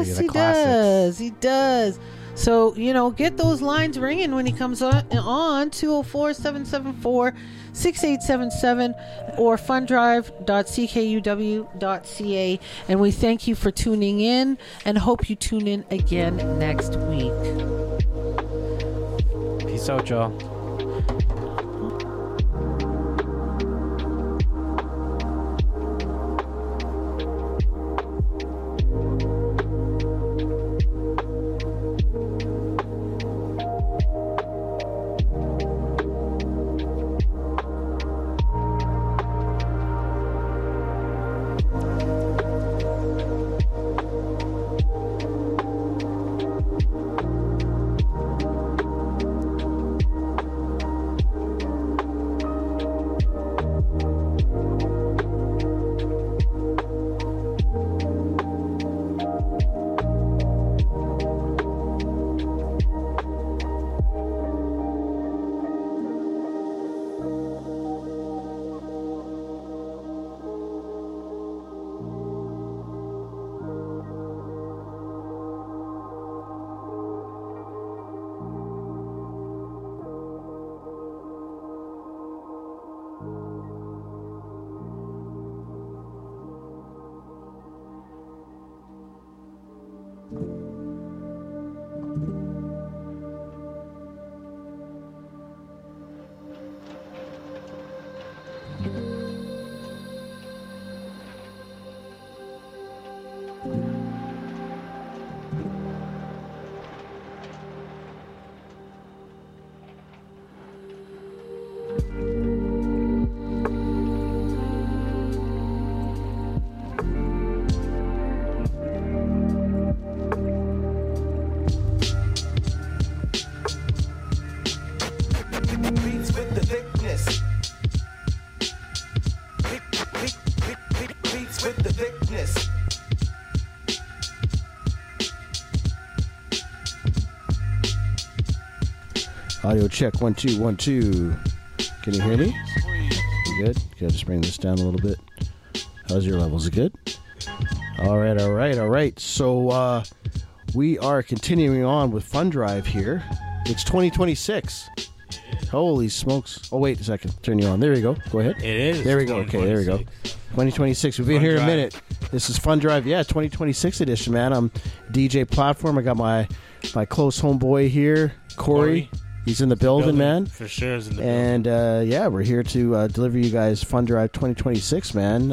Yes, he does. He does. So, get those lines ringing when he comes on 204-774-6877 or fundrive.ckuw.ca. And we thank you for tuning in and hope you tune in again next week. Peace out, y'all. Audio check 1 2 1 2. Can you hear me? You good? Gotta just bring this down a little bit. How's your levels? It good? All right. So we are continuing on with Fun Drive here. It's 2026. Holy smokes! Oh wait a second. Turn you on. There we go. Go ahead. It is. There we go. Okay, there we go. 2026. We've been here a minute. This is Fun Drive. Yeah, 2026 edition, man. I'm DJ Platform. I got my close homeboy here, Corey. He's in the building, man. For sure, he's in the building. And yeah, we're here to deliver you guys Fun Drive 2026, man.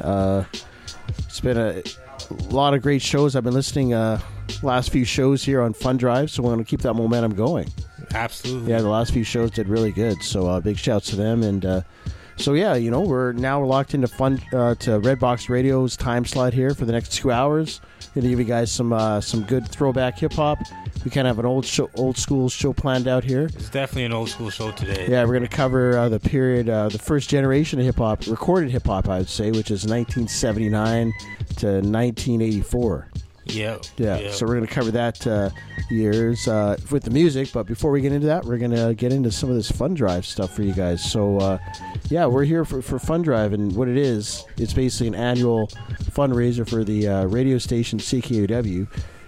It's been a lot of great shows. I've been listening last few shows here on Fun Drive, so we're going to keep that momentum going. Absolutely. Yeah, the last few shows did really good, so big shouts to them. And so yeah, we're locked into to Redbox Radio's time slot here for the next 2 hours. Going to give you guys some good throwback hip hop. We kind of have an old school show planned out here. It's definitely an old school show today. Yeah, we're going to cover the period, the first generation of hip hop, recorded hip hop, I would say, which is 1979 to 1984. Yeah. So we're going to cover that years with the music. But before we get into that, we're going to get into some of this Fun Drive stuff for you guys. So, yeah, we're here for Fun Drive. And what it is, it's basically an annual fundraiser for the radio station CKUW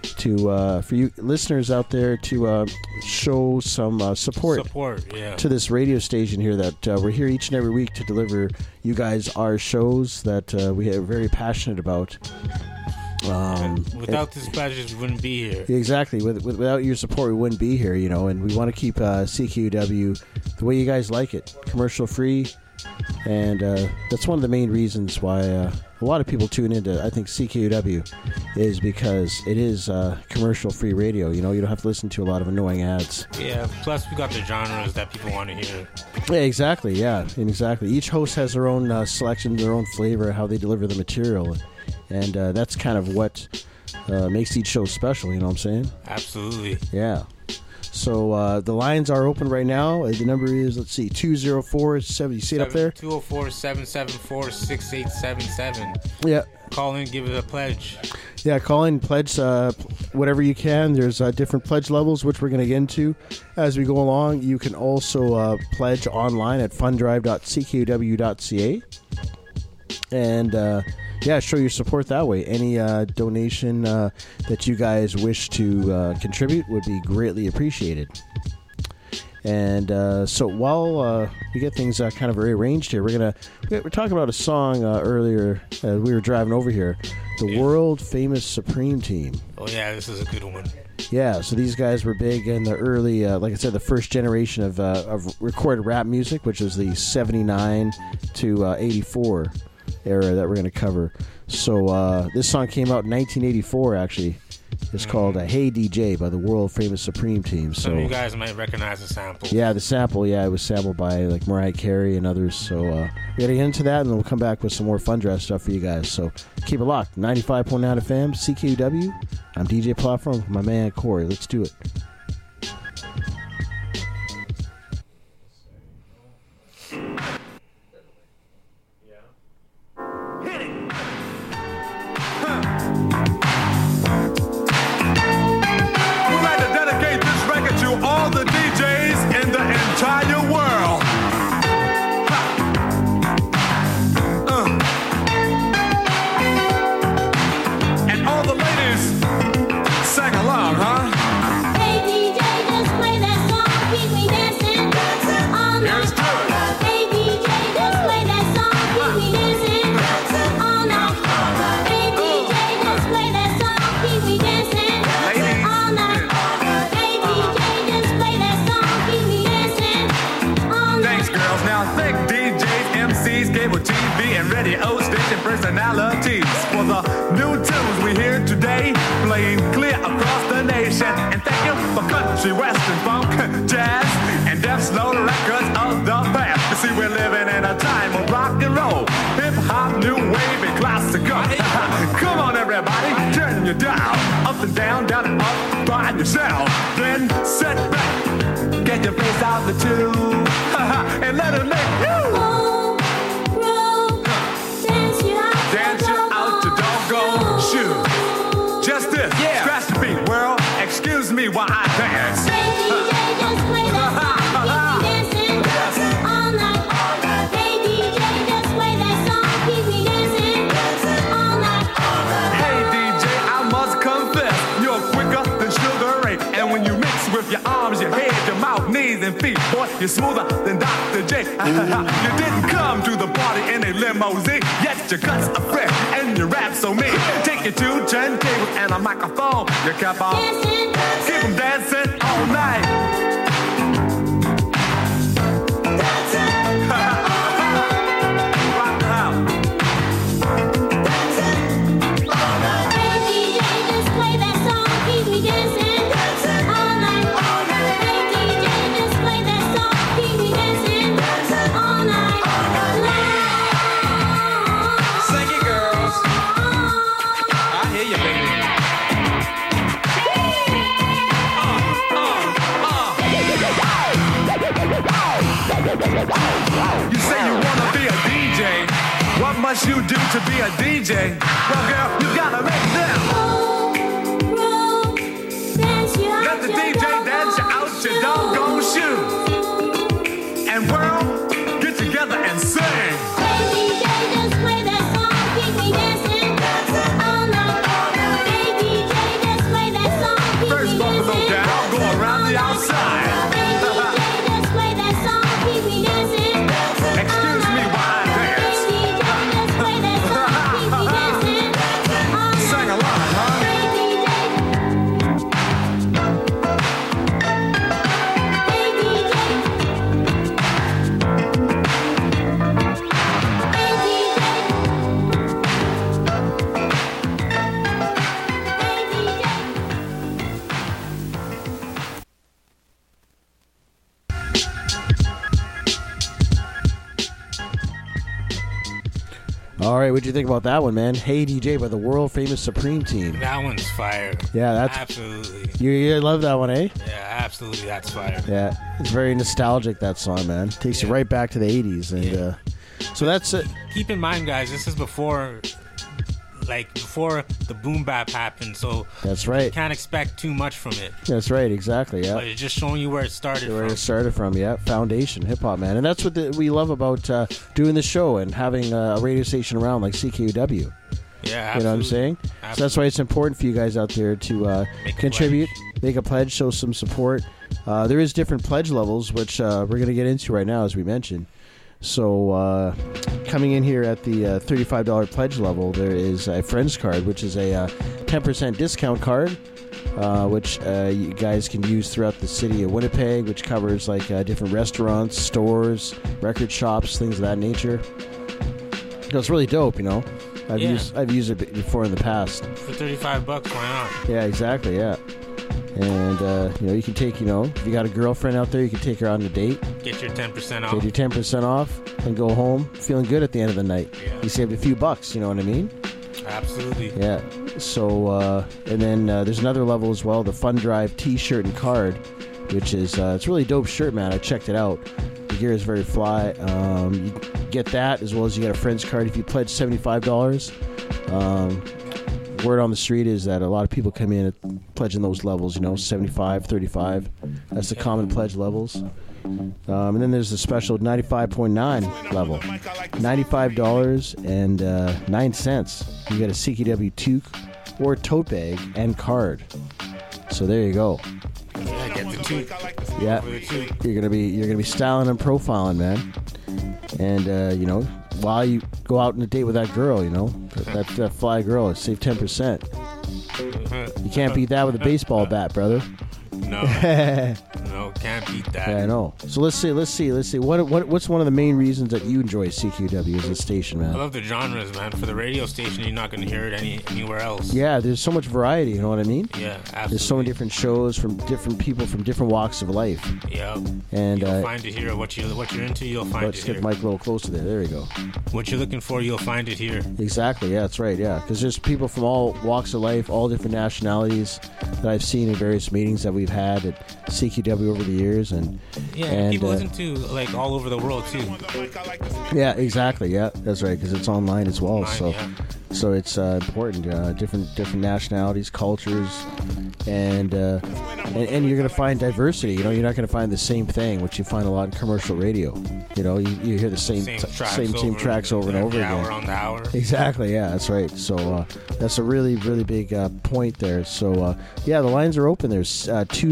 for you listeners out there to show some support to this radio station here that we're here each and every week to deliver you guys our shows that we are very passionate about. Without this badges, we wouldn't be here. Exactly. Without your support, we wouldn't be here, and we want to keep CKUW the way you guys like it, commercial free, and that's one of the main reasons why a lot of people tune into, I think, CKUW is because it is commercial free radio. You don't have to listen to a lot of annoying ads. Yeah, plus we got the genres that people want to hear. Yeah, exactly. Each host has their own selection, their own flavor, how they deliver the material. And that's kind of what makes each show special, you know what I'm saying? Absolutely. Yeah. So the lines are open right now. The number is, let's see, 204-7. You see it up there? 204-774-6877. Yeah. Call in, give it a pledge. Yeah, call in, pledge whatever you can. There's different pledge levels, which we're going to get into as we go along. You can also pledge online at fundrive.ckuw.ca. And show your support that way. Any donation that you guys wish to contribute would be greatly appreciated. And so while we get things kind of rearranged here, we're talking about a song earlier as we were driving over here, the world famous Supreme Team. Oh yeah, this is a good one. Yeah, so these guys were big in the early, like I said, the first generation of recorded rap music, which was the 79 to 84 era that we're going to cover. So this song came out in 1984, actually. It's called Hey DJ by the world famous Supreme Team. So some of you guys might recognize the sample. Yeah, the sample. Yeah, it was sampled by like Mariah Carey and others. So we got to get into that, and then we'll come back with some more fun dress stuff for you guys. So keep it locked. 95.9 FM, CKUW. I'm DJ Platform with my man Corey. Let's do it. All the DJs in the entire world. And all the ladies sang along, huh? Hey DJ, just play that song, keep me dancing all night. Here's to it. Hey DJ, just play that song, keep me dancing all night. Hey DJ, just play that song, keep me dancing all night. Hey DJ, just play that song, keep me dancing all night. Thanks, girls. Now think DJs, MCs, cable TV, and radio station personalities for the new tunes we hear today, playing clear across the nation. And thank you for country, western, funk, jazz, and deaf slow records of the past. You see, we're living in a time of rock and roll, hip hop, new wave, and classical. Come on, everybody, turn your dial up and down, down and up, find yourself. Then sit back, get your face out the tube, and let it make you dance you out your doggone shoe. Just this, scratch the beat, world. Excuse me while I dance. Hey DJ, just play that song, keep me dancing all night. Hey DJ, just play that song, keep me dancing all night. Hey DJ, I must confess, you're quicker than Sugar Ray. And when you mix with your arms, your head, your mouth, knees, and feet, boy, you're smoother than Dr. J. You didn't come to the party in a limousine, yet your cuts are fresh and your rap so mean. Take your 2 turntables and a microphone. You kept on keep them dancing all night. Rock the house. Hey DJ, just play that song, keep me dancing all night. Hey DJ, just play that song, keep me dancing all night. Sing it, girls. I hear you, baby. You say you wanna be a DJ. What must you do to be a DJ? Well, girl, you gotta make them. Let the DJ dance you out your doggone shoes. And world, get together and sing. Hey DJ, just play that song, keep me dancing all night. Hey DJ, just play that song, keep First me buffalo dancing down, go around the outside. Hey DJ, just play that song, keep me dancing Excuse me while I dance. Hey DJ, just play that song, keep me dancing all night. Sing along, huh? Hey DJ, hey DJ, All right, what'd you think about that one, man? Hey DJ by the world famous Supreme Team. That one's fire. Yeah, that's absolutely. You love that one, eh? Yeah, absolutely. That's fire. Yeah, it's very nostalgic, that song, man. Takes you right back to the 80s. And so that's it. Keep in mind, guys, this is before like before the boom bap happened, so That's right. you can't expect too much from it. That's right, exactly, yeah. But it's just showing you where it started Where from. it started from, yeah. Foundation, hip-hop, man. And that's what we love about doing the show and having a radio station around like CKUW. Yeah, absolutely. You know what I'm saying? So that's why it's important for you guys out there to contribute, make a pledge, show some support. There is different pledge levels, which we're going to get into right now, as we mentioned. So coming in here at the $35 pledge level, there is a Friends card, which is a 10% discount card, which you guys can use throughout the city of Winnipeg, which covers like different restaurants, stores, record shops, things of that nature. So it's really dope, you know. I've used it before in the past. For $35, why not? Yeah, exactly. Yeah, and you know, you can take, you know, if you got a girlfriend out there, you can take her on a date. Get your 10% off. Get your 10% off and go home feeling good at the end of the night. Yeah. You saved a few bucks. You know what I mean? Absolutely. Yeah. So and then there's another level as well, the Fun Drive T-shirt and card, which is it's a really dope shirt, man. I checked it out. The gear is very fly. You get that as well as you get a Friends card if you pledge $75. Word on the street is that a lot of people come in at pledging those levels, you know, 75, 35. That's the common pledge levels. And then there's the special 95.9 level, $95.09. You get a CKW toque or tote bag and card. So there you go. Yeah, get the toque. Yeah, you're gonna be styling and profiling, man. And you know, while you go out on a date with that girl, you know, that fly girl, save 10%. You can't beat that with a baseball bat, brother. No, no, can't beat that. Yeah, I know. So let's see. What's one of the main reasons that you enjoy CKUW as a station, man? I love the genres, man. For the radio station, you're not going to hear it anywhere else. Yeah, there's so much variety. You know what I mean? Yeah, absolutely. There's so many different shows from different people from different walks of life. Yeah, and you'll find it here. What you're into, you'll find it here. Let's get the mic a little closer there. There we go. What you're looking for, you'll find it here. Exactly. Yeah, that's right. Yeah, because there's people from all walks of life, all different nationalities that I've seen in various meetings that we've had at CKUW over the years, and people listen to like all over the world too. Yeah, exactly. Yeah, that's right, because it's online as well. So it's important. Different nationalities, cultures, and you're going to find diversity. You know, you're not going to find the same thing, which you find a lot in commercial radio. You know, you hear the same tracks over and over again. Hour on the hour. Exactly. Yeah, that's right. So that's a really big point there. So yeah, the lines are open. There's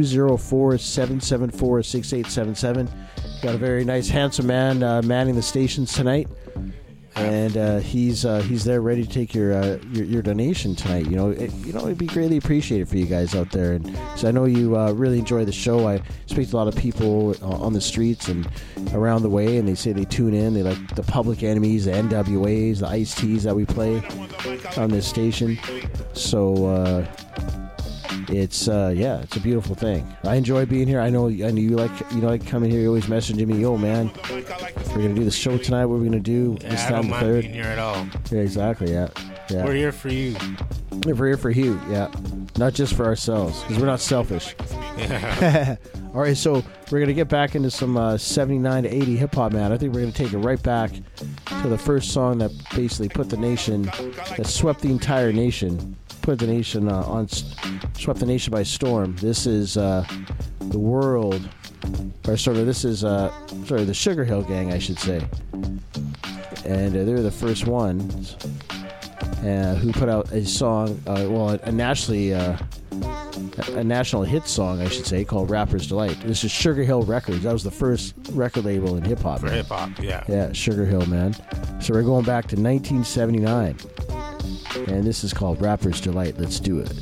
204-774-6877. Got a very nice, handsome man manning the stations tonight. And he's there ready to take your donation tonight. You know, it'd be greatly appreciated for you guys out there. And so I know you really enjoy the show. I speak to a lot of people on the streets and around the way, and they say they tune in. They like the Public Enemies, the NWAs, the Ice-T's that we play on this station. So it's it's a beautiful thing. I enjoy being here. I know you like coming here. You're always messaging me, yo man, we're gonna do the show tonight. What are we gonna do this time? I don't mind being here at all. Yeah, exactly. Yeah. We're here for you. We're here for you. Yeah, not just for ourselves, because we're not selfish. Yeah. All right, so we're gonna get back into some 79 to 80 hip hop, man. I think we're gonna take it right back to the first song that basically put the nation, that swept the entire nation. Put the nation swept the nation by storm. This is the world, or this is the Sugar Hill Gang, I should say, and they were the first ones who put out a song, a national hit song, I should say, called Rapper's Delight. This is Sugar Hill Records. That was the first record label in hip hop. For hip hop, yeah. Yeah, Sugar Hill, man. So we're going back to 1979. And this is called Rapper's Delight. Let's do it.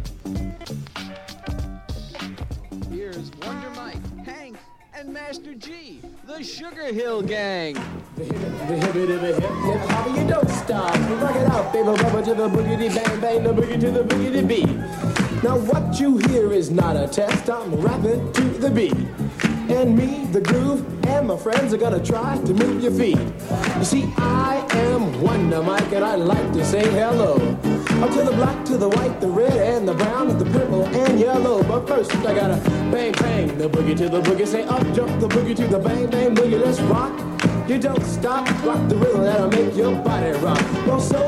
Here's Wonder Mike, Hank, and Master G, the Sugar Hill Gang. The hip hop, you don't stop. Rock it out, baby, rubber to the boogity bang bang, the boogie to the boogity beat. Now what you hear is not a test. I'm rapping to the beat. And me, the groove, and my friends are gonna try to move your feet. You see, I am Wonder Mike, and I like to say hello. Up to the black, to the white, the red, and the brown, and the purple, and yellow. But first, I gotta bang, bang, the boogie to the boogie. Say up, jump the boogie to the bang, bang, boogie. Let's rock. You don't stop, rock the rhythm that'll make your body rock. Well, so far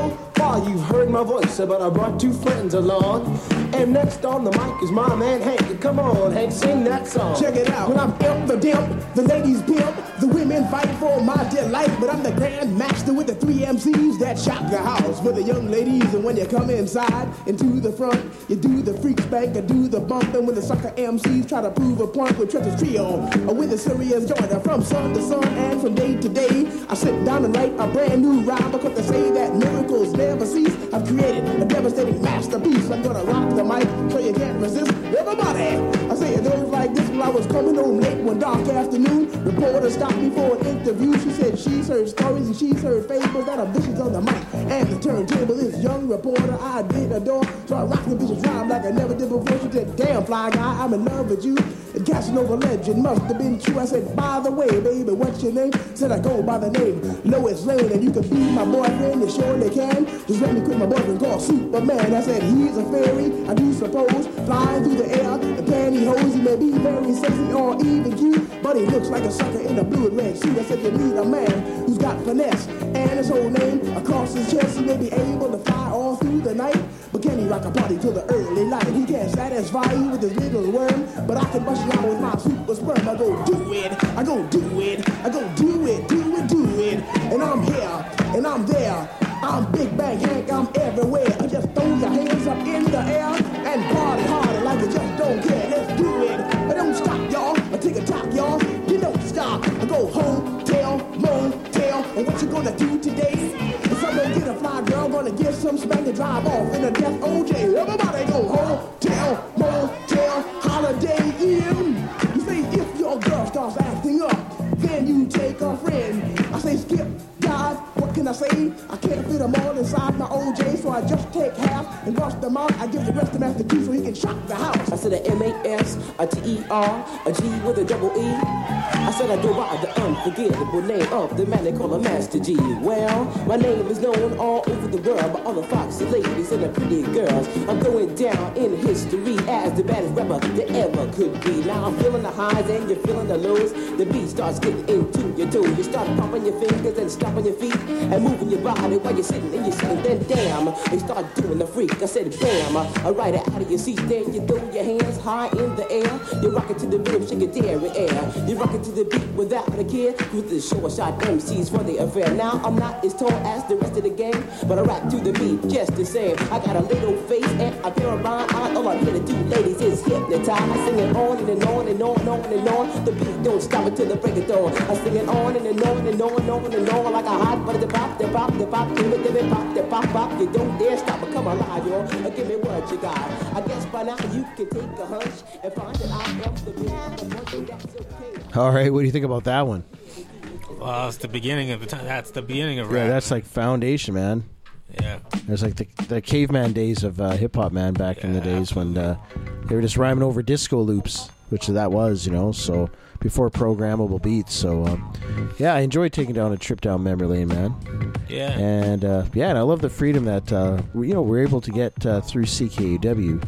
star, you've heard my voice, but I brought two friends along. And next on the mic is my man Hank. Come on, Hank, sing that song. Check it out. When I'm imp the dimp, the ladies pimp, the women fight for my delight. But I'm the grand master with the 3 MCs that shock the house for the young ladies. And when you come inside into the front, you do the freak spank and do the bump. And when the sucker MCs try to prove a point with Trevor's trio, with a serious joiner from sun to sun and from day to day, I sit down and write a brand new rhyme because they say that miracles never cease. I've created a devastating masterpiece. I'm gonna rock the mic so you can't resist. Everybody, I say it goes like this. When I was coming home late one dark afternoon, reporter stopped me for an interview. She said she's heard stories and she's heard fables that are vicious on the mic and the turntable. This young reporter I did adore, so I rocked the vicious rhyme like I never did before. She said, damn fly guy, I'm in love with you. And Casanova legend must have been true. I said, by the way, baby, what's your name? Said I go by the name Lois Lane, and you can be my boyfriend, you surely can. Just let me quit my boyfriend called Superman. I said, he's a fairy, I do suppose, flying through the air in pantyhose. He may be very sexy or even cute, but he looks like a sucker in a blue and red suit. I said, you need a man who's got finesse and his whole name across his chest. He may be able to fly all through the night, but can he rock a party till the early light? He can't satisfy you with his little worm, but I can bust you out with my super sperm. I go do it, I go do it, I go do it, do it, do it. And I'm here, and I'm there. I'm Big Bang Hank, I'm everywhere. I just throw your hands up in the air and party harder like you just don't care. Let's do it. I don't stop, y'all. I take a top, y'all. You don't stop. I go hotel, motel. And what you gonna do today? If I'm gonna get a fly girl, gonna get some smack and drive off in a death OJ. Everybody go hotel, motel, holiday inn. You say if your girl starts acting up, then you take a friend. I say skip, dive, what can I say? I can't fit them all inside my OJ, so I just take half and brush them out. I give the rest to Master T so he can shock the house. I said a M-A-S, a T-E-R, a G with a double E. I said I go by the unforgettable name of the man they call a Master G. Well, my name is known all over the world by all the foxy ladies and the pretty girls. I'm going down in history as the baddest rapper that ever could be. Now I'm feeling the highs and you're feeling the lows. The beat starts getting into your toes. You start pumping your fingers and stomping your feet and moving your body while you're sitting and you're sitting. Then damn, they start doing the freak. I said bam, I ride it out of your seat. Then you throw your hands high in the air. You rock it to the rhythm, shake it dairy air. You rock it to the beat without a care. With the show a shot MCs for the affair. Now I'm not as tall as the rest of the gang, but I rap to the beat just the same. I got a little face and a pair of rhyme eyes. All I'm here to do, ladies, is hypnotize. I sing it on and on and on and on and on. The beat don't stop until the break of dawn. I sing it on and on and on and on and on like a hot butter. The pop, the pop, the pop, give it, pop, the pop, pop. You don't dare stop or come alive, y'all. Give me what you got. I guess by now you can take a hunch and find that I am the big. That's okay. All right, what do you think about that one? Well, it's the beginning of the time. That's the beginning of rap. Yeah, that's like foundation, man. Yeah. It's like the caveman days of hip-hop, man, back in the days when they were just rhyming over disco loops, which that was, you know, so before programmable beats. So, yeah, I enjoyed taking down a trip down memory lane, man. Yeah. And, and I love the freedom that, we're able to get through CKUW,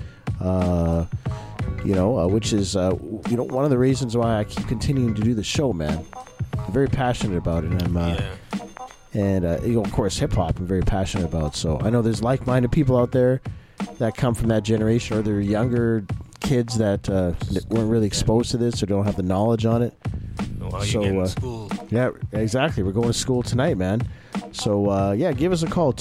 which is, one of the reasons why I keep continuing to do the show, man. I'm very passionate about it, and And, of course, hip-hop I'm very passionate about. So I know there's like-minded people out there that come from that generation, or they're younger kids that weren't really exposed to this or don't have the knowledge on it. Well, you're getting to school. Yeah, exactly. We're going to school tonight, man. So, give us a call,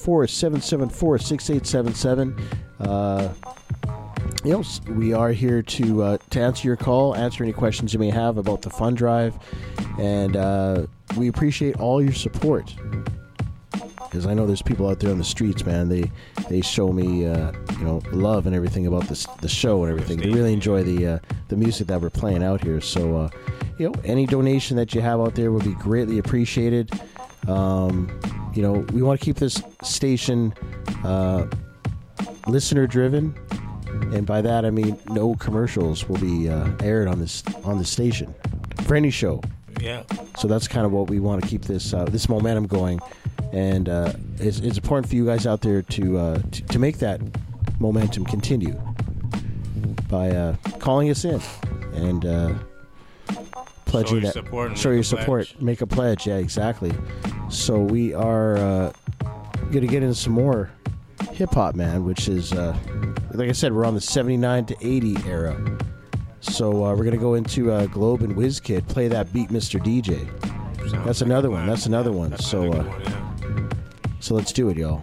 204-774-6877. We are here to answer your call, answer any questions you may have about the fund drive, and we appreciate all your support, because I know there's people out there on the streets, man. They show me love and everything about the show and everything. They really enjoy the music that we're playing out here. So any donation that you have out there would be greatly appreciated. We want to keep this station listener driven. And by that I mean no commercials will be aired on this station for any show. Yeah. So that's kind of what we want to keep this momentum going, and it's important for you guys out there to make that momentum continue by calling us in and pledging show your support, make a pledge. Yeah, exactly. So we are Going to get into some more hip hop, man, which is, like I said, we're on the 79 to 80 era. So we're going to go into Globe and WizKid. Play that beat, Mr. DJ. That's another one. That's another one. So, so let's do it, y'all.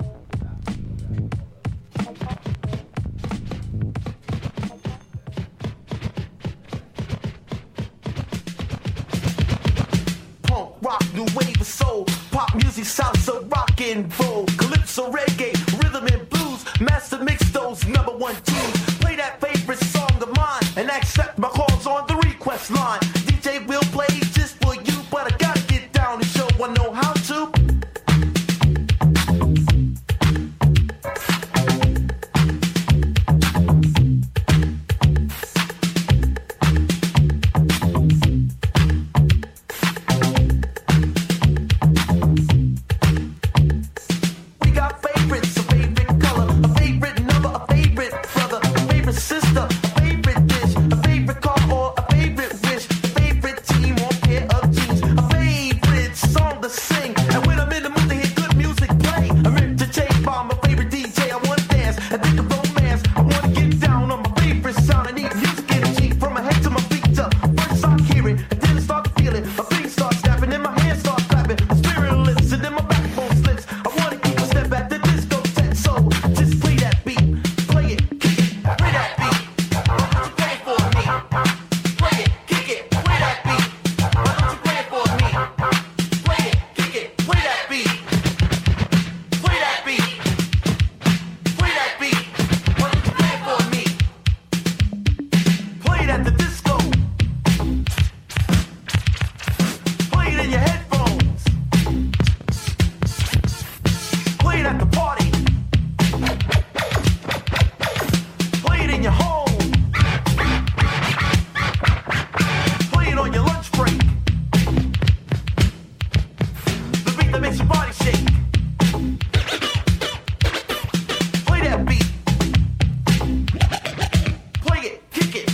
Punk, rock, new wave of soul, pop music, salsa, rock and roll, calypso, reggae, rhythm and blues, master mix those #1 tunes. Play that favorite song of mine and accept my calls on the request line. DJ will play just for you, but I gotta get down and show I know how to. We got favorites, a favorite color, a favorite number, a favorite brother, a favorite sister, a favorite dish, a favorite car or a favorite wish, a favorite team or pair of jeans, a favorite song to sing. And when I'm in the mood to hear good music play, I'm entertained by my favorite DJ. I want to dance and think of romance. I want to get down on my favorite sound. I need music energy from my head to my feet. First I hear it, and then I start to feel it. My feet start snapping and my hands start clapping. My spirit lifts and then my backbone slips. I want to keep a step at the discotheque, so just play that beat, play it, kick it, play that beat. Why don't you play it for me? Play it, kick it, play that beat. Why don't you play it for me? Play it, kick it, play that beat. Play that beat. Play that beat. Why don't you play it for me? Play it at the disco. Play it in your headphones. Play it at the party. Play it in your home. Play it on your lunch break. The beat that makes your body shake. Play that beat. Play it, kick it.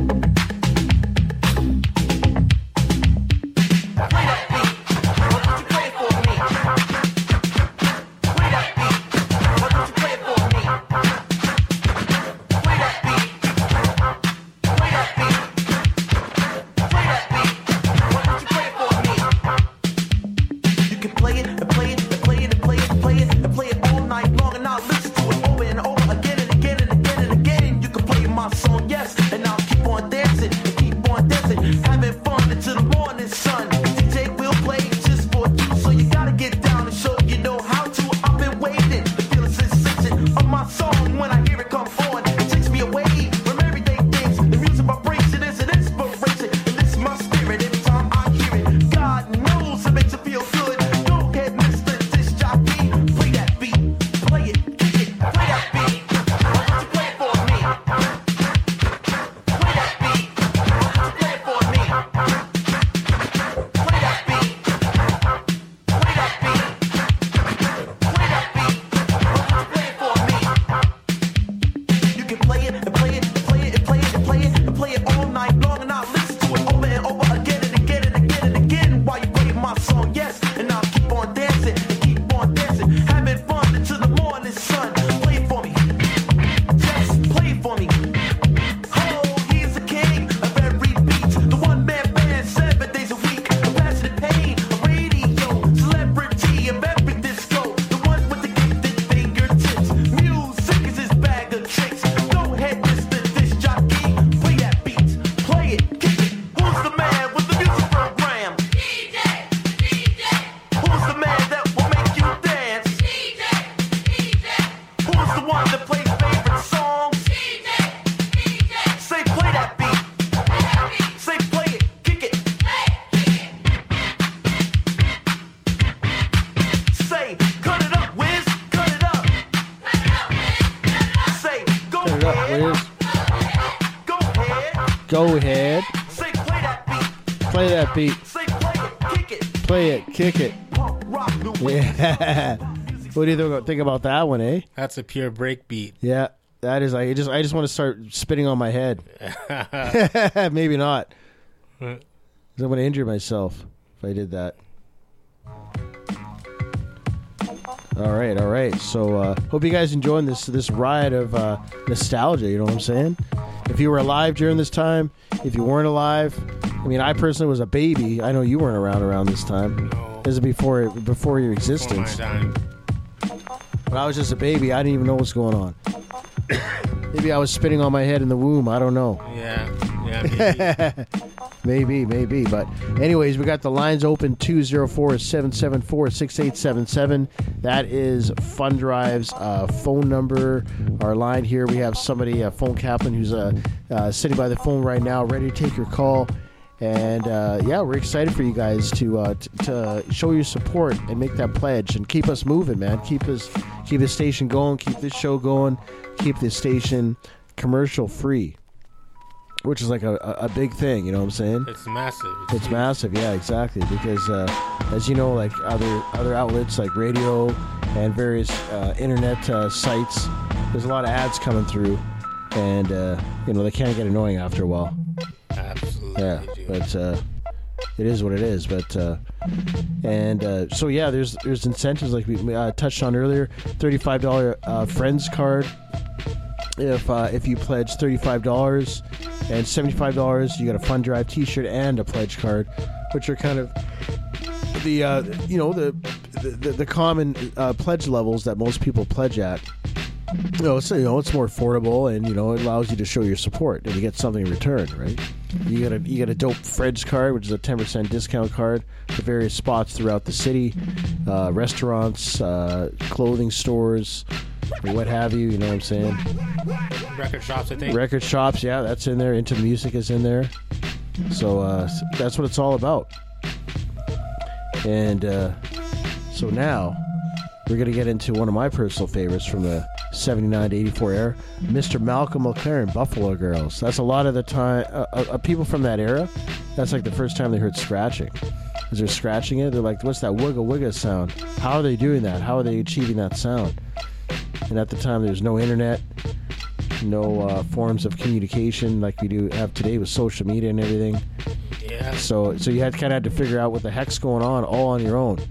Play that beat. Why don't you play it for me? Play that beat. Why don't you play it for me? Play that beat. Play that beat. Play that beat. Why don't you play it for me? You can play it and play it and play it and play it and play it and play it all night long, and I'll listen to it over and over again and again and again and again. You can play my song, yes, and I'll keep on dancing and keep on dancing, having fun until the morning sun. DJ will play just for you, so you gotta get down and show you know how to. I've been waiting to feel a sensation of my song when I hear it come on. It takes me away from everyday things. The music vibration is an inspiration, and it's my spirit every time I hear it. God knows it makes you feel good. Go ahead, Mr. Disc Jockey, play that beat, play it, kick it, play that beat. Why don't you play it for me? Play that beat. Why don't you play it for me? Play that beat. Play that beat. Play that beat. Why don't you play it for me? You can play it and play it and play it and play it and play it and play it all night long, and I'll listen to it over and over again and again and again and again while you play my song, yes, and I'll keep on dancing and keep on dancing, having fun until the morning sun. Play it for me, yes, play it for me. Oh, he's the king of every beat, the one-man band, 7 days a week, a passionate pain, a radio celebrity of every disco, the one with the gifted fingertips. Music is his bag of tricks. Go ahead, Mr. Disc Jockey, play that beat, play it, kick it. Who's the man with the music program? DJ. Who's the man that will make you dance? DJ. Who's the one that plays favorite songs? DJ. Say play that beat. Say play it, kick it. Say cut it up, Wiz, cut it up. Say go Cut it up, ahead. Wiz. Go ahead. Go ahead. Say play that beat. Play that beat. Say play it, kick it. Play it. Kick it. Punk, rock, new wave. Yeah. What do you think about that one, eh? That's a pure break beat. Yeah. That is like I just want to start spitting on my head. Maybe not. 'Cause I'm going to injure myself if I did that. All right. So hope you guys enjoying this ride of nostalgia. You know what I'm saying? If you were alive during this time, if you weren't alive, I mean, I personally was a baby. I know you weren't around this time. No. This is before your Before my existence. time. When I was just a baby, I didn't even know what's going on. Maybe I was spinning on my head in the womb. I don't know. Yeah, maybe. Maybe. But anyways, we got the lines open, 204-774-6877. That is Fun Drive's phone number. Our line here, we have somebody, a phone captain, who's sitting by the phone right now, ready to take your call. And yeah, we're excited for you guys to show your support and make that pledge and keep us moving, man. Keep this station going, keep this show going, keep this station commercial free, which is like a big thing. You know what I'm saying? It's massive. It's massive, yeah, exactly. Because as you know, like other outlets like radio and various internet sites, there's a lot of ads coming through, and they can't get annoying after a while. Absolutely. Yeah, but it is what it is. But so yeah, there's incentives like we touched on earlier. $35 Friends card. If you pledge $35 and $75, you get a Fun Drive T-shirt and a pledge card, which are kind of the common pledge levels that most people pledge at. It's more affordable, and it allows you to show your support, and you get something in return, right? You get a dope Fred's card, which is a 10% discount card to various spots throughout the city, restaurants, clothing stores, what have you. You know what I'm saying? Record shops, I think. Record shops, yeah, that's in there. Into Music is in there. So that's what it's all about. And so now we're going to get into one of my personal favorites from the 79 to 84 era, Mr. Malcolm McLaren, Buffalo Girls. That's a lot of the time, people from that era, that's like the first time they heard scratching. As they're scratching it, they're like, what's that wigga wigga sound? How are they doing that? How are they achieving that sound? And at the time, there's no internet, no forms of communication like we do have today with social media and everything. Yeah. So you had to figure out what the heck's going on all on your own.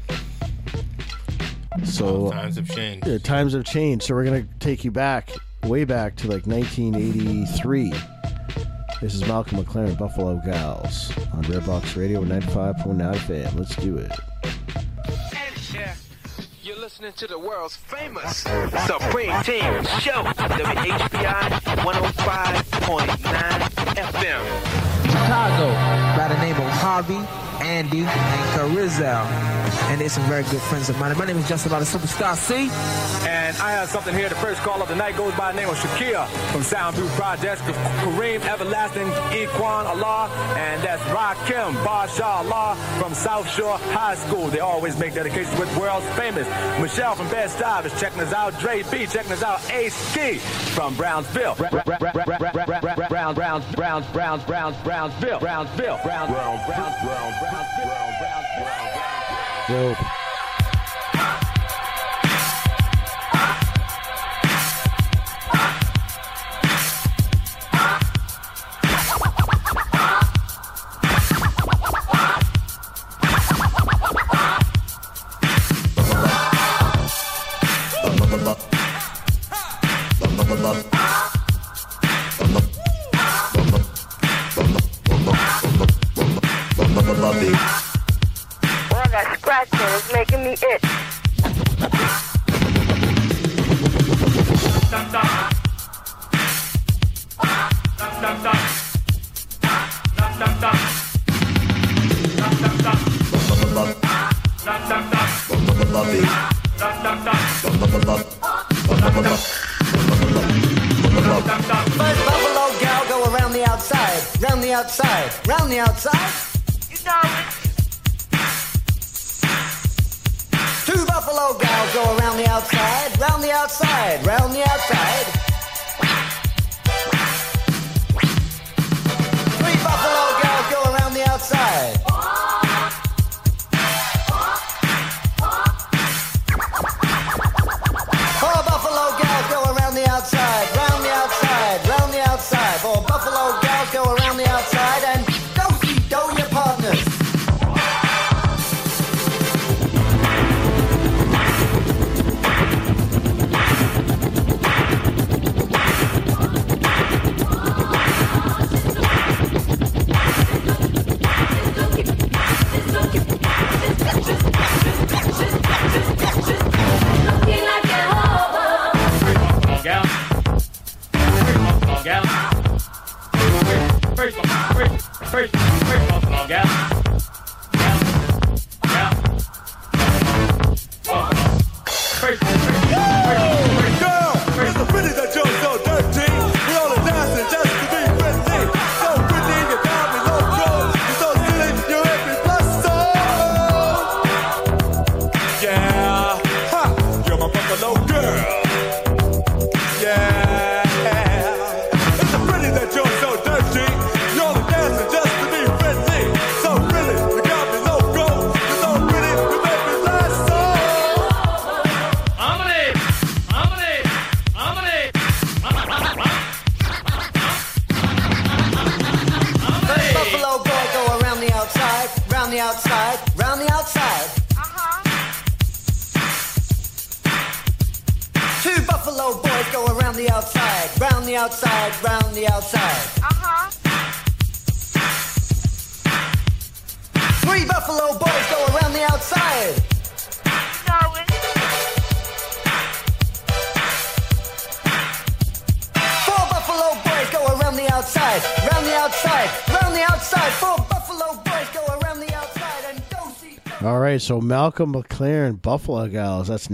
So times have changed. Yeah, times have changed. So we're gonna take you way back to like 1983. This is Malcolm McLaren, Buffalo Gals, on Redbox Radio 95.9 FM. Let's do it. Yeah, you're listening to the world's famous Supreme Team Show, WHBI 105.9 FM. Chicago, by the name of Harvey, Andy, and Carizel. And they're some very good friends of mine. My name is Just About a Superstar C. And I have something here. The first call of the night goes by the name of Shakir from Soundproof Projects, Kareem Everlasting, Equan Allah, and that's Rakim Basha Allah from South Shore High School. They always make dedications with world's famous. Michelle from Bed-Stuy is checking us out. Dre B checking us out. Ace Key from Brownsville. Brownsville. Dope. Well, that scratching is making me itch. First Buffalo gal go around the outside, round the outside, round the outside. You know it. Two Buffalo gals go around the outside, round the outside, round the outside. Three Buffalo gals go around the outside. Four Buffalo gals go around the outside, round the outside, round the outside. Four Buffalo gals go around the outside and do your partners. Buffalo Gals. Girl, it's a pity that you're so dirty. We all are dancing just to be friendly. So pretty, you got me loco. You're so silly, you make me blush so. Yeah, ha, you're my buffalo girl. Yeah, it's a pity that you're so dirty. You're all dancing just to be friendly. So pretty, you got me loco. You're so pretty, you make me blush so. Buffalo boy go around the outside, round the outside, round the outside. Two buffalo boys go around the outside, round the outside, round the outside. Three buffalo boys go around the outside. Four buffalo boys go around the outside, round the outside, round the outside. Four buffalo boys go around the outside and go see. All right, so Malcolm McLaren, Buffalo Gals. That's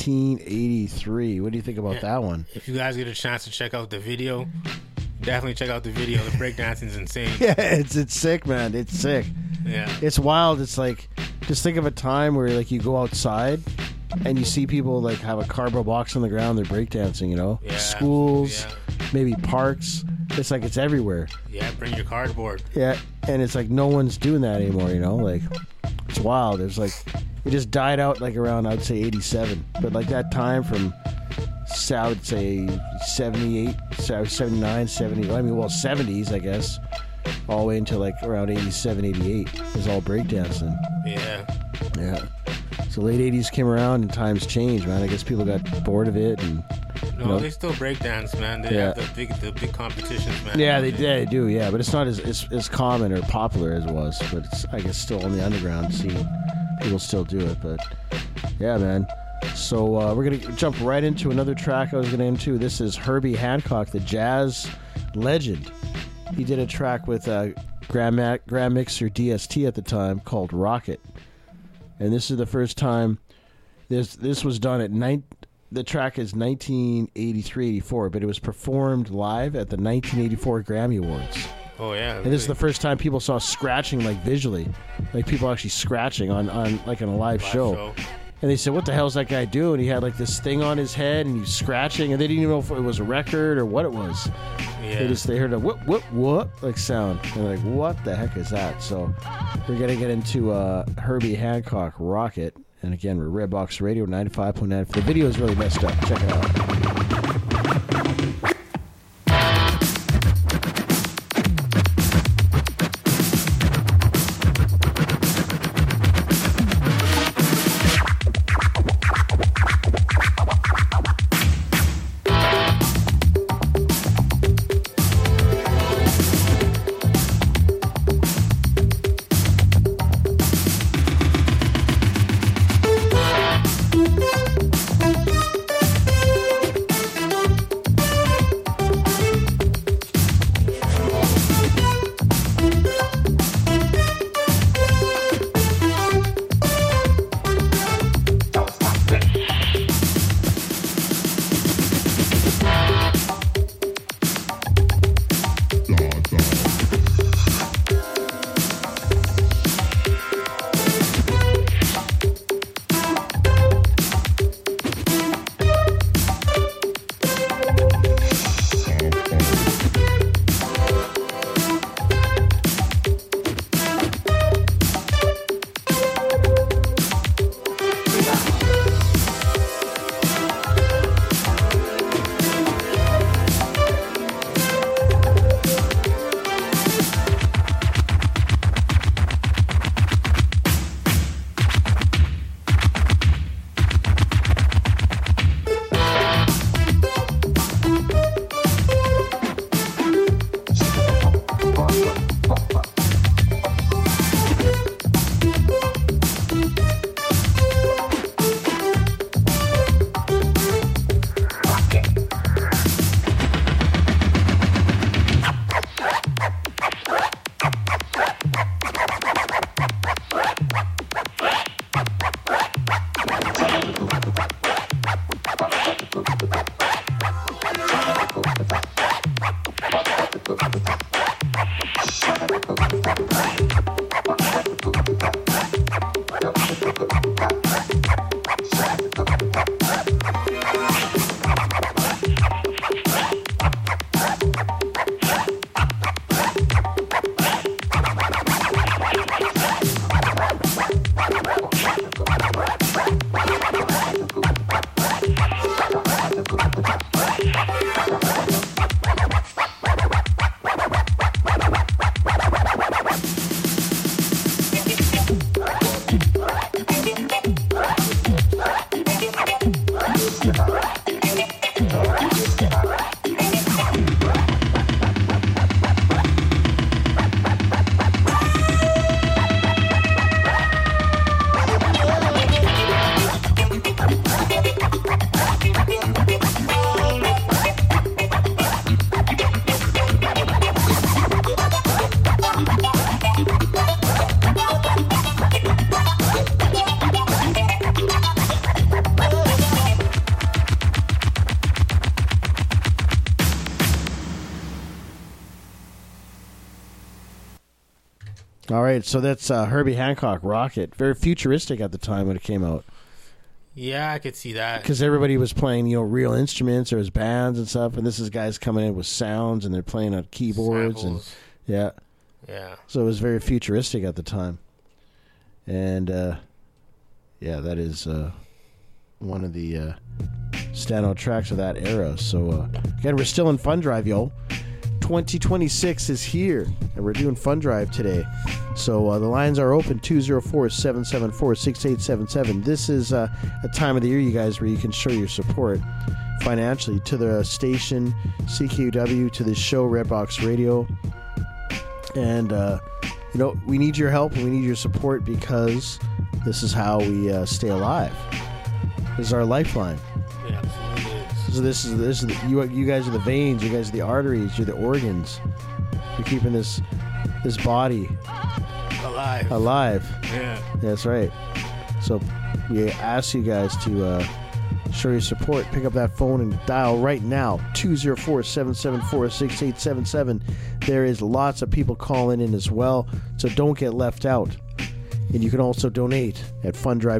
1983. What do you think about that one? If you guys get a chance to check out the video, definitely check out the video. The breakdancing's insane. Yeah, it's sick, man. It's sick. Yeah. It's wild. It's like, just think of a time where like you go outside and you see people like have a cardboard box on the ground. They're breakdancing, you know? Yeah. Schools, maybe parks. It's like it's everywhere. Yeah, bring your cardboard. Yeah, and it's like no one's doing that anymore, you know? Like, it's wild. It's like, it just died out like around, I'd say 87. But like that time from, I would say 78, 79, 70, I mean, well, 70s, I guess, all the way until like around 87, 88 was all breakdancing. Yeah. Yeah. So late 80s came around and times changed, man. I guess people got bored of it and... No, they still breakdance, man. They have the big competitions, man. Yeah, they do, yeah. But it's not as common or popular as it was. But it's, I guess, still on the underground scene. People still do it, but... Yeah, man. So we're going to jump right into another track I was going to into. This is Herbie Hancock, the jazz legend. He did a track with Grand Mixer DST at the time called Rocket. And this is the first time this was done at the track is 1983-84, but it was performed live at the 1984 Grammy Awards. Oh, yeah. And this is the first time people saw scratching, like, visually. Like, people actually scratching on like, on a live show. And they said, what the hell is that guy doing? He had, like, this thing on his head, and he was scratching, and they didn't even know if it was a record or what it was. Yeah. They heard a whoop, like, sound. And they're like, what the heck is that? So we're going to get into Herbie Hancock, Rocket. And again, we're Redbox Radio 95.9. The video is really messed up. Check it out. All right, so that's Herbie Hancock, Rocket. Very futuristic at the time when it came out. Yeah, I could see that. Because everybody was playing, real instruments. There was bands and stuff, and this is guys coming in with sounds, and they're playing on keyboards. Samples. Yeah. So it was very futuristic at the time. And, that is one of the standout tracks of that era. So, again, we're still in Fun Drive, yo. 2026 is here, and we're doing Fun Drive today. So the lines are open, 204-774-6877. This is a time of the year, you guys, where you can show your support financially to the station, CKUW, to this show, Redbox Radio. And, we need your help and we need your support because this is how we stay alive. This is our lifeline. Yeah, absolutely. So this is you guys are the veins, you guys are the arteries, you're the organs. You're keeping this body alive. Yeah. That's right. So we ask you guys to show your support. Pick up that phone and dial right now, 204-774-6877. There is lots of people calling in as well, so don't get left out. And you can also donate at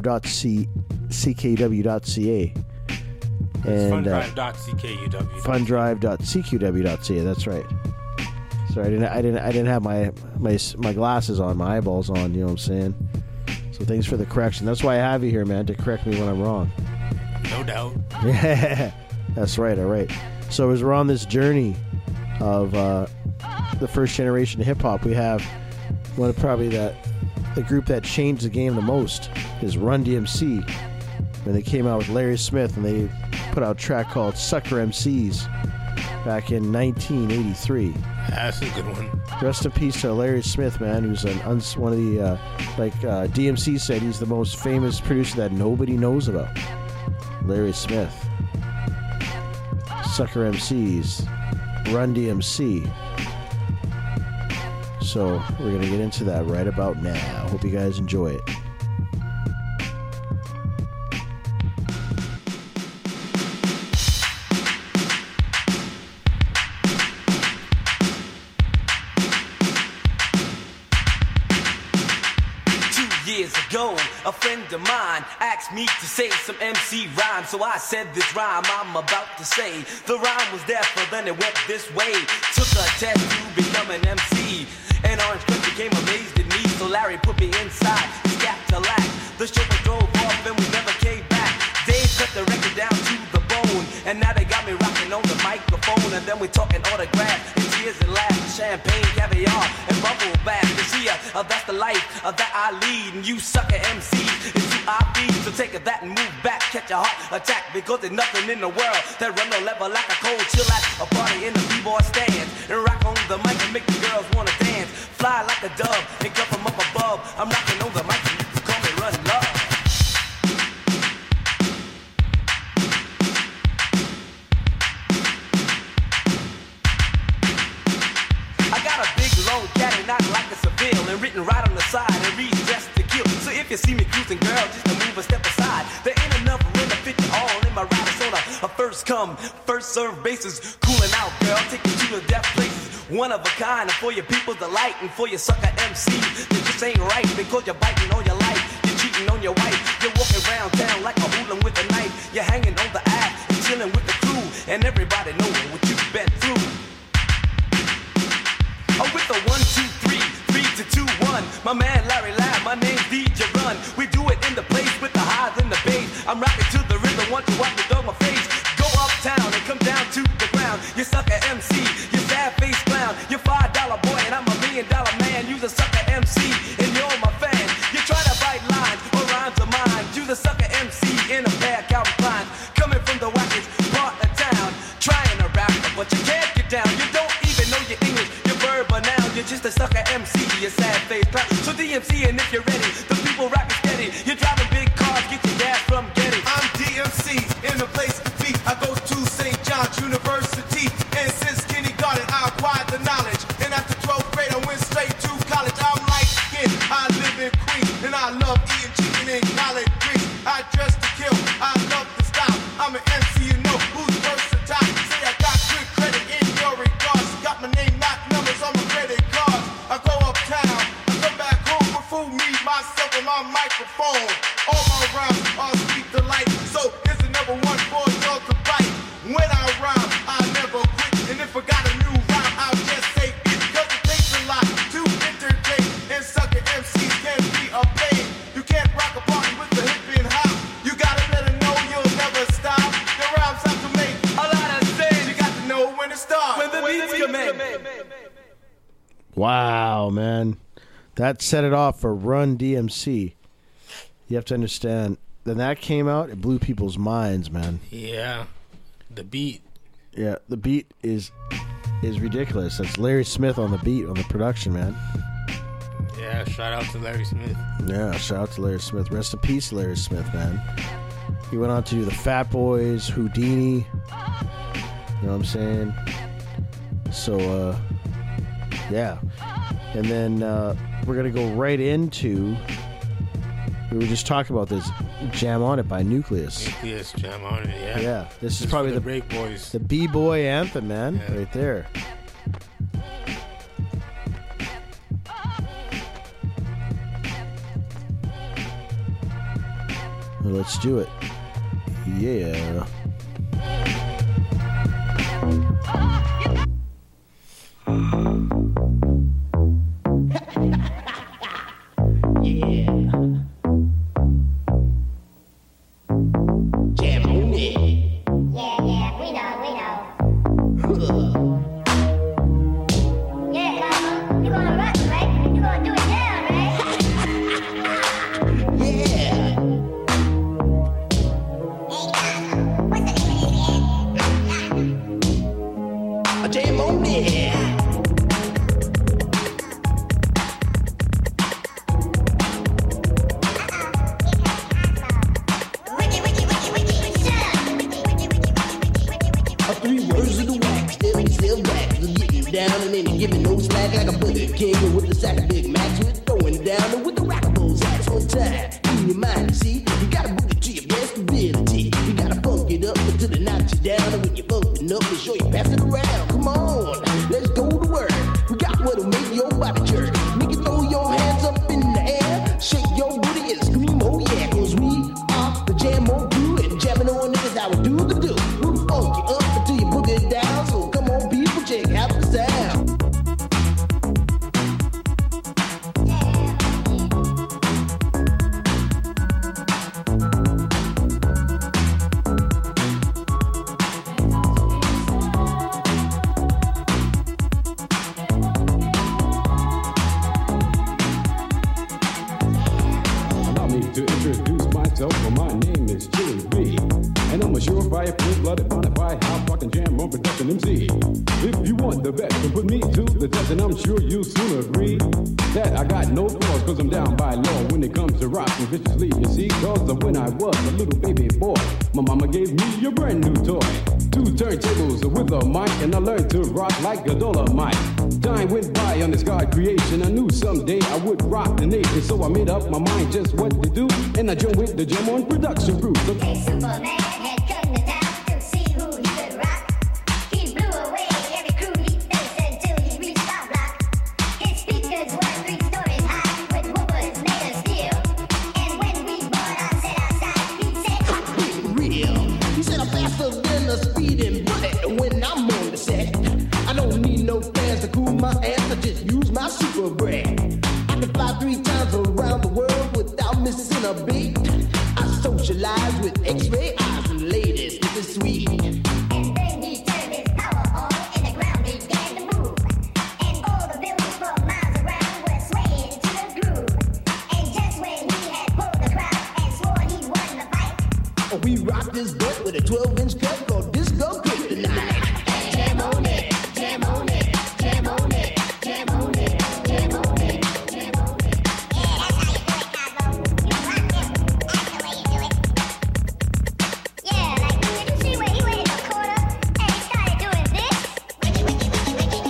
fundrive.ckw.ca. And fundrive.ckuw. Fundrive.cqw.ca. That's right. Sorry, I didn't have my glasses on, my eyeballs on. You know what I'm saying? So thanks for the correction. That's why I have you here, man, to correct me when I'm wrong. No doubt. Yeah, that's right. All right. So as we're on this journey of the first generation of hip hop, we have one of probably the group that changed the game the most is Run DMC. When they came out with Larry Smith and they put out a track called Sucker MCs back in 1983. That's a good one. Rest in peace to Larry Smith, man, who's one of the, DMC said, he's the most famous producer that nobody knows about. Larry Smith. Sucker MCs. Run DMC. So we're going to get into that right about now. Hope you guys enjoy it. A friend of mine asked me to say some MC rhyme, so I said this rhyme I'm about to say. The rhyme was there, but then it went this way. Took a test to become an MC, and Orange Cliff became amazed at me. So Larry put me inside, scapped to lack. The show drove off and we never came back. Dave cut the record down to the bone, and now they got me rocking on the microphone. And then we talking autographs and tears and laughs, champagne, caviar, and bubble bath. You see, that's the life that I lead, and you sucker MCs is who I be. So take that and move back, catch a heart attack, because there's nothing in the world that run no level like a cold chill at a party in the b-boy stands, and rock on the mic and make the girls wanna dance, fly like a dove and come from up above. I'm rocking on the mic and you can call me Run Love. I got a big long caddy, not like a Seville, and written right on the side and reads Dressed to Kill. So if you see me cruising, girl, just to move a step aside. There ain't enough room to fit you all in my ride. It's on a first come, first serve basis. Cooling out, girl, take you to the death places. one of a kind, and for your people's delight, and for your sucker MCs that just ain't right because you're biting on your life, you're cheating on your wife, you're walking around town like a hooligan with a knife, you're hanging on the act, and chilling with the crew, and everybody knowing what you've been through. Oh, with the 1, 2, 3, 3 to 2, 1. My man Larry Lab, my name's DJ Run. We do it in the place with the highs and the bass. I'm rocking to the rhythm, want you watch me throw my face. Go uptown and come down to the ground. You sucker MC, you sad face clown. You're $5 boy and I'm $1 million man. You's a sucker MC and you're my fan. You try to write lines or rhymes of mine. You's a sucker MC in a pair of Calvin Klein. Coming from the wackest part of town. Trying to rap, but you can't get down. You don't even know your English. But now you're just a sucker MC, you sad face clown. So DMC, and if you're ready, the people rapping steady. You're driving big cars, get your gas from Getty. I'm DMC in the place to be. I go to St. John's University, and since kindergarten I acquired the knowledge. And after 12th grade I went straight to college. I'm light skinned, I live in Queens, and I love eating chicken and collard greens. I dress to kill, I love to style. I'm an MC, you know who's versatile. Say I got good credit in your regards. Got my name, not numbers on my credit card. I go uptown, I come back home with fool me, myself, and my microphone. All my rhymes are sweet delight, so it's the number one for y'all to bite. When I rhyme, I never quit, and if I got a new rhyme, I'll just say it, cause it takes a lot to entertain, and sucker MCs can be a pain. You can't rock a party with the hip and hop. You gotta let them know you'll never stop. The rhymes have to make a lot of sense. You got to know when to start, when the beats come in. Wow, man. That set it off for Run DMC. You have to understand, when that came out, it blew people's minds, man. Yeah. The beat. Yeah, the beat is ridiculous. That's Larry Smith on the beat, on the production, man. Yeah, shout out to Larry Smith. Yeah, shout out to Larry Smith. Rest in peace, Larry Smith, man. He went on to do the Fat Boys, Houdini. You know what I'm saying? So, yeah. And then we're going to go right into, we were just talking about this, Jam On It by Nucleus. Nucleus, Jam On It, yeah. Yeah, this is probably the Break Boys. The B-Boy anthem, man, right there. Well, let's do it. Yeah. Jam on it. Yeah, we know. Yeah, Mama, you gonna rock, right? You gonna do it now, right? Yeah. Jam on it. Three words of the wax, staring yourself back, getting down and then giving no slack like a Burger King with a sack of Big Macs, with throwing down and with the rockables ass on time. In your mind, you see, you gotta book it to your best ability. You gotta funk it up until they knock you down, and when you're bumping up, make sure you pass it around. Come on, let's go to work. We got what'll make your body jerk. Make you throw your hands up in the air, shake your booty and scream, oh yeah, cause we are the Jam On Crew, and jamming on niggas how we do the do. We'll funk you up until you book it down, so come on people, check out the sound. Allow me to introduce myself, for my name is Chili B. And I'm a surefire, full-blooded, bonafide, hot fucking Jam On production MC. If you want the best, then put me to the test, and I'm sure you'll soon agree that I got no flaws, cause I'm down by law when it comes to rocking viciously, you see. Cause of when I was a little baby boy, my mama gave me a brand new toy. 2 turntables with a mic, and I learned to rock like a Dolomite. Time went by on this God creation, I knew someday I would rock the nation, so I made up my mind just what to do, and I joined with the Jam On production crew. So Superman had come to town to see who he could rock. He blew away every crew he faced until he ants, I just use my super brain. I can fly 3 times around the world without missing a beat. I socialize with X-ray eyes and ladies, this is sweet. And then he turned his power on and the ground began to move. And all the buildings for miles around were swaying to the groove. And just when he had pulled the crowd and swore he won the fight, We rock this butt with a 12-inch cut called Disco Kryptonite. Jam on it, jam on it, jam on it, jam on it, jam on it, jam on it. yeah, like, did you see where he waited a quarter and he started doing this?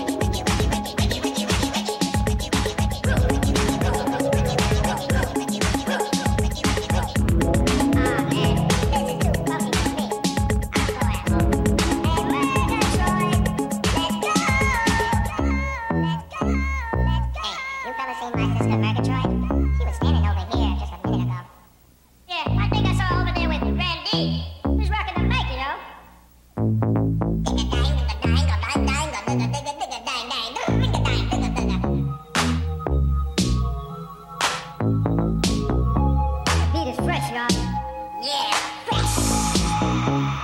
You fellas seen my sister Murgatroyd? She was standing over here just a minute ago. Yeah, I think I saw her over there with Randy. Who's rocking the mic, you know? The beat is fresh, y'all. Yeah, fresh.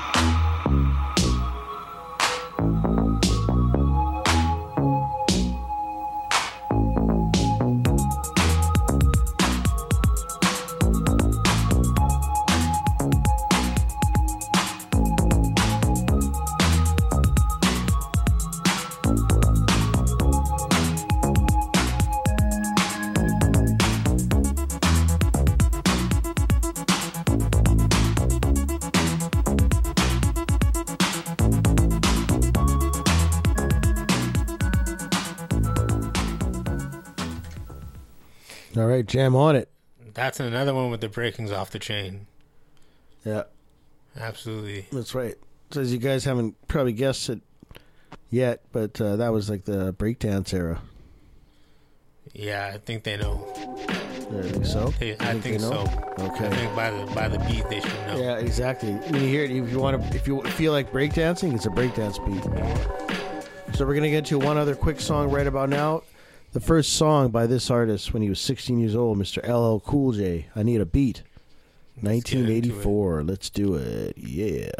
All right, jam on it. That's another one with the breakings off the chain. Yeah. Absolutely. That's right. So as you guys haven't probably guessed it yet, but that was like the breakdance era. Yeah, I think they know. I think so. I think they know? so. Okay. I think by the beat they should know. Yeah, exactly. When you hear it, if you feel like breakdancing, it's a breakdance beat. So we're gonna get to one other quick song right about now. The first song by this artist when he was 16 years old, Mr. LL Cool J. I Need a Beat. 1984. Let's do it. Yeah.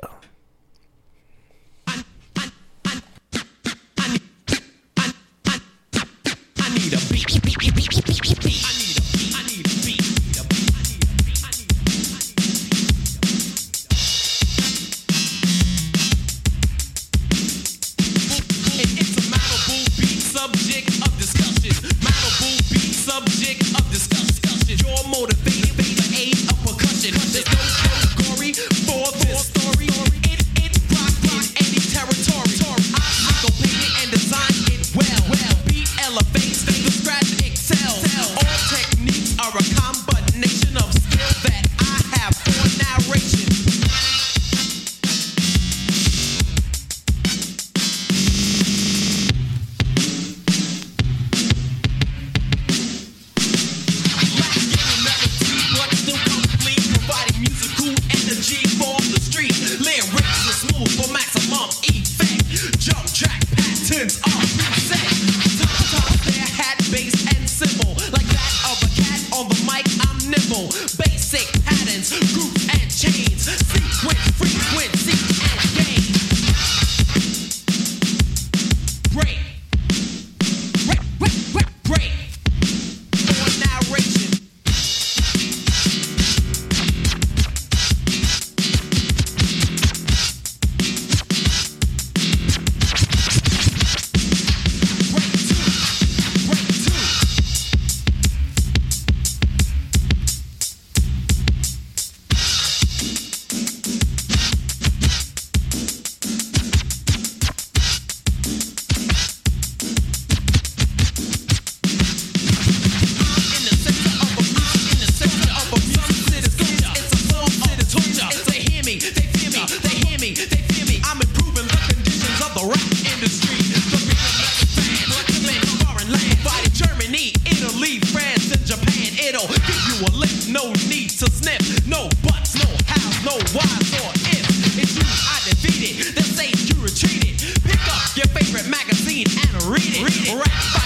Subject of discussion. You're motivated by the aid of percussion. There's no category for this story. It rock in any territory. I syncopated and designed it well. Beat elevates, the scratch excels. All techniques are a combination of skill that I have for narration. For maximum effect, jump track patterns are preset. Sometimes they're hat, bass, and cymbal. Like that of a cat on the mic, I'm nimble. Basic patterns, groups, and chains. Sequence, frequency, and gain. Great. Great. For narration. No need to snip, no buts, no hows, no whys or ifs. It's you I defeated, they'll say you retreated. Pick up your favorite magazine and read it. Rap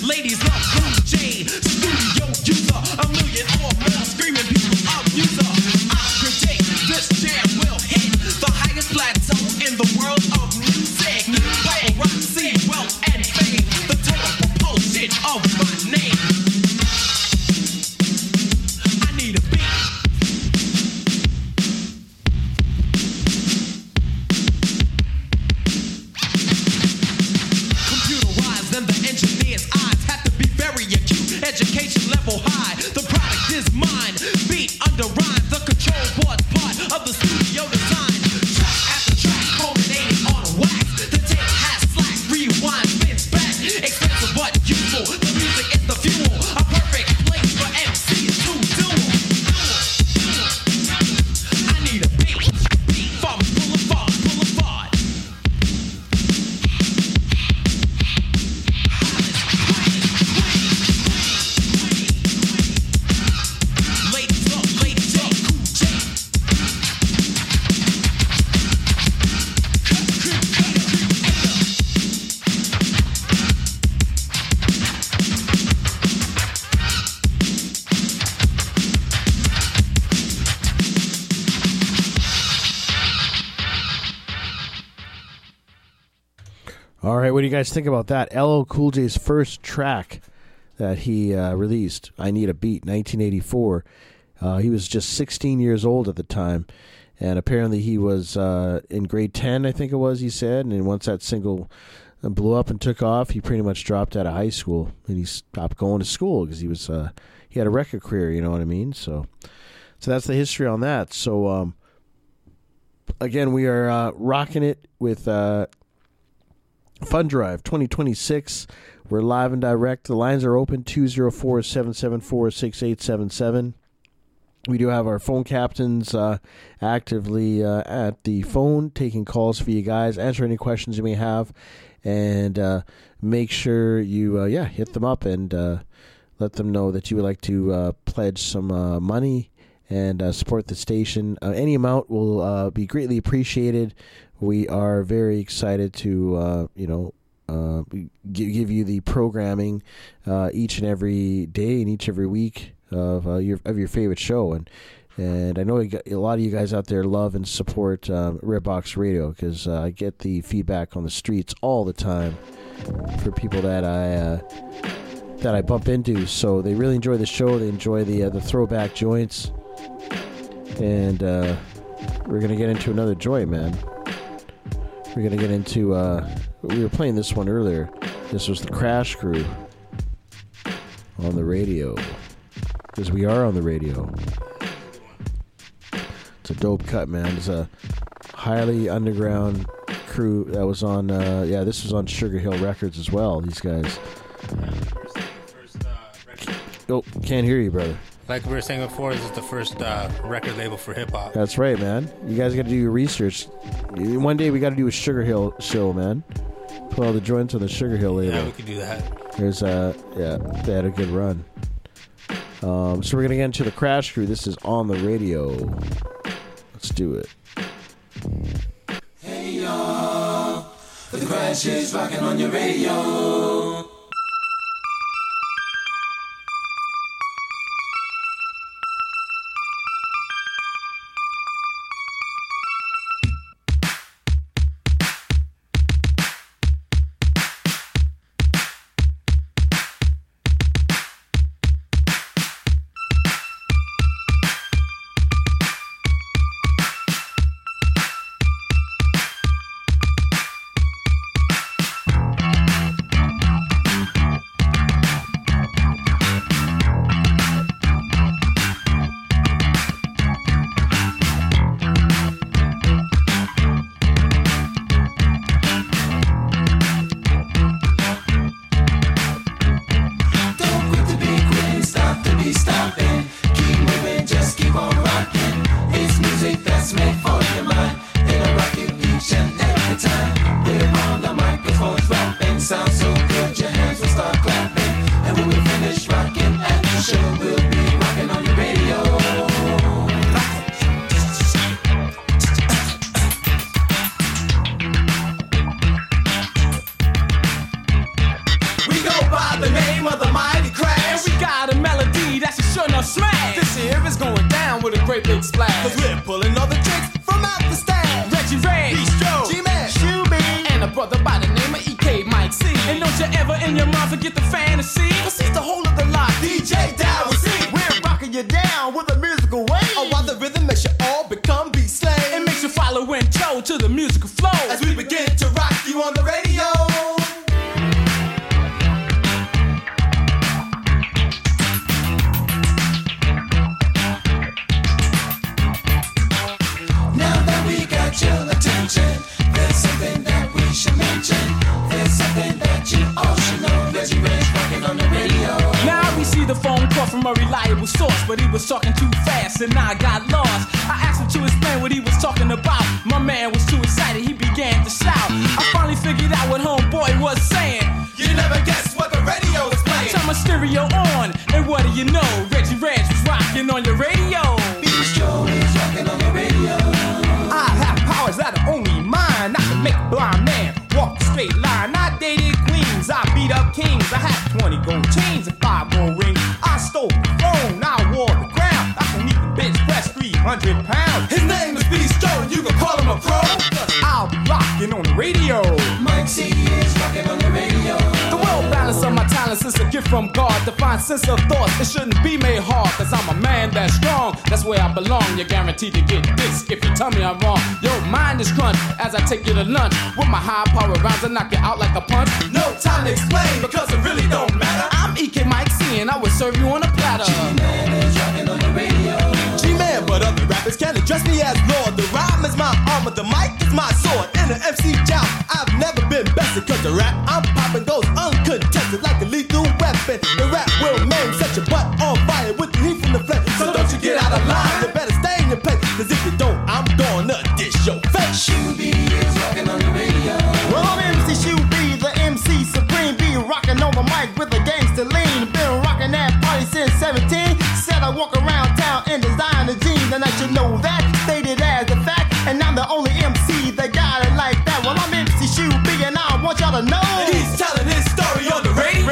Ladies love Cool J, studio user, a million or more screaming people abuser. I predict this jam will hit the highest plateau in the world of music. Paparazzi, wealth and fame, the total propulsion of my name. I need a beat. Computerized and the engineer's eyes have to be very acute. Education level high, the product is mine. Beat under rhyme, the control board's part of the studio design. Track after track, culminating on wax. The tape has slack, rewind, spins back. Expensive but useful, the music is the fuel. A perfect place for MCs to duel. I need a beat from Boulevard. Ladies up, Cool J. All right, what do you guys think about that? LL Cool J's first track that he released, I Need a Beat, 1984. He was just 16 years old at the time, and apparently he was in grade 10, I think it was, he said, and once that single blew up and took off, he pretty much dropped out of high school, and he stopped going to school because he had a record career, you know what I mean? So that's the history on that. So, again, we are rocking it with Fun Drive 2026. We're live and direct. The lines are open, 204-774-6877. We do have our phone captains actively at the phone, taking calls for you guys, answer any questions you may have, and make sure you hit them up and let them know that you would like to pledge some money and support the station. Any amount will be greatly appreciated. We are very excited to give you the programming each and every day and each every week of your favorite show, and I know a lot of you guys out there love and support Redbox Radio, because I get the feedback on the streets all the time for people that I bump into. So they really enjoy the show. They enjoy the throwback joints, and we're gonna get into another joint, man. We're gonna get into. We were playing this one earlier. This was the Crash Crew on the radio, because we are on the radio. It's a dope cut, man. It's a highly underground crew that was on. This was on Sugar Hill Records as well. These guys. Oh, can't hear you, brother. Like we were saying before, this is the first record label for hip hop. That's right, man. You guys got to do your research. One day we got to do a Sugar Hill show, man. Put all the joints on the Sugar Hill label. Yeah, we could do that. There's they had a good run. So we're gonna get into the Crash Crew. This is on the radio. Let's do it. Hey y'all, the Crash is rocking on your radio. This here is going down with a great big splash. Cause we're pulling all the tricks from out the stash. Reggie Ray, Bistro, G-Man, Shuby, and a brother by the name of EK Mike C. And don't you ever in your mind forget the fantasy. Cause he's the whole of the lot, DJ Dow C. We're rocking you down with a musical wave. Oh, while the rhythm makes you all become beat slaves. It makes you follow and toe to the musical flow. As we begin to rock you on the radio. Your attention. There's something that we should mention. There's something that you all should know. Reggie Ray's rocking on the radio. Now we see the phone call from a reliable source, but he was talking too fast and I got lost. I asked him to explain what he was talking about. My man was too excited, he began to shout. I finally figured out what homeboy was saying. You never guess what the radio is playing. Turn my stereo on, and what do you know? Reggie Reg was rocking on your radio. Bistro is rocking on the radio. I have powers that are only mine. I can make a blind man walk a straight line. I dated queens, I beat up kings. I had 20 gold chains and 5 gold rings. I stole the throne, I wore the crown. I can even bench press 300 pounds. His name is Bistro, and you can call him a pro. I'll be rocking on the radio. Mike C is rocking on the radio. The well balance of my talents is a gift from God. To find sense of thoughts, it shouldn't be made hard. Cause I'm a man that's strong, that's where I belong. You're guaranteed to get this if you tell me I'm wrong. Your mind is crunch as I take you to lunch. With my high power rounds, I knock you out like a punch. No time to explain because it really don't matter. I'm EK Mike C and I will serve you on a platter. G-Man is rocking on the radio. G-Man, but other rappers can't address me as Lord. The rhyme is my armor, the mic is my sword. In an MC job, I've never been bested. Cause the rap I'm popping goes uncontested like a lethal weapon. The rap will maim, set your butt on fire with the heat from the flame. So don't you get out of line, you better stay in your place. Cause if you don't, I'm gonna dish your face. Shuby is rocking on the radio. Well, I'm MC Shuby, the MC Supreme. Be rocking on the mic with a gangster lean. Been rocking that party since 17. Said I walk around town in designer jeans. And I should know that, stated as a fact. And I'm the only MC that got it like that. Well, I'm MC Shuby and I want y'all to know he's telling his story on the radio.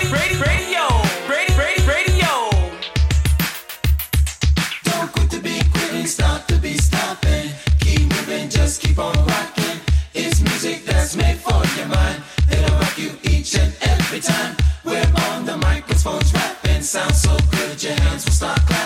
Don't quit to be quitting, stop to be stopping. Keep moving, just keep on rocking. It's music that's made for your mind. It'll rock you each and every time. We're on the microphones rapping. Sounds so good, your hands will start clapping.